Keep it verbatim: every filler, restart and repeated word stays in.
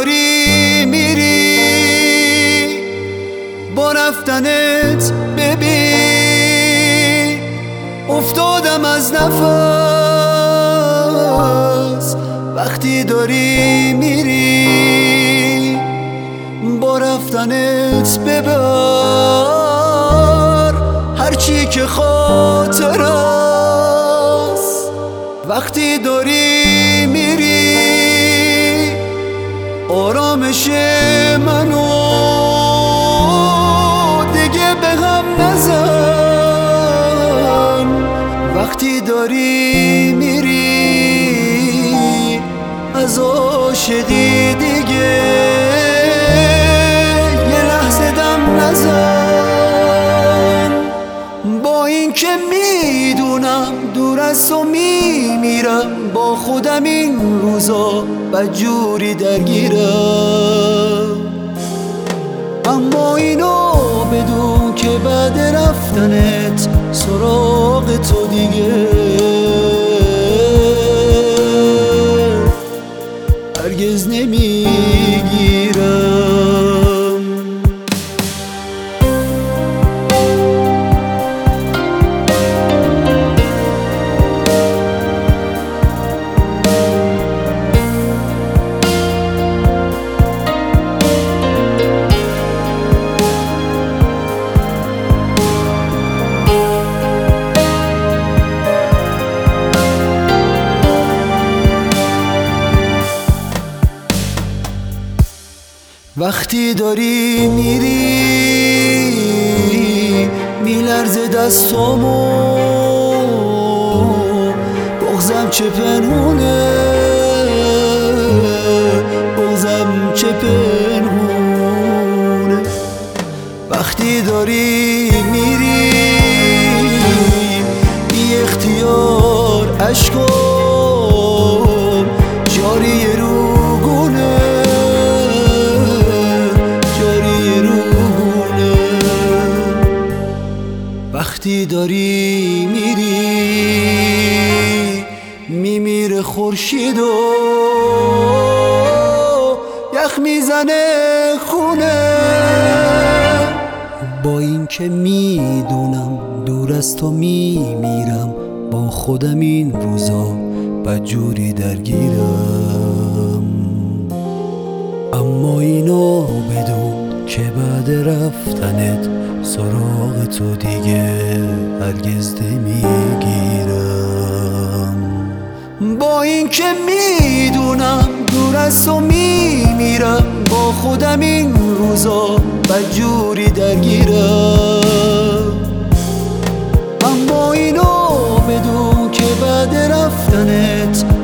داری میری با رفتنت ببین افتادم از نفس. وقتی داری میری با رفتنت ببر هرچی که خاطر است. وقتی داری میری آرامش منو دیگه به هم نزن. وقتی داری میری از عاشقی دیگه یه لحظه دم نزن. با این که میدونم دور از تو میمیرم با خودم این روزا بدجوری درگیرم. اما اینو بدون که بعد رفتنت سراغ تو دیگه هرگز نمیگیرم. وقتی داری میری میلرزه دستامو بغضم چه پنهونه بغضم چه پنهونه. وقتی داری میری بی اختیار اشکام جاری روگونه وقتی داری میری میمیره خورشید و یخ میزنه خونه. با این که میدونم دور از تو میمیرم با خودم این روزا بدجوری درگیرم. اما اینو بدون که بعد رفتنت سراغ تو دیگه هرگز نمیگیرم. با این که میدونم دور از تو میمیرم با خودم این روزا بدجوری درگیرم. اما اینو بدون که بعد رفتنت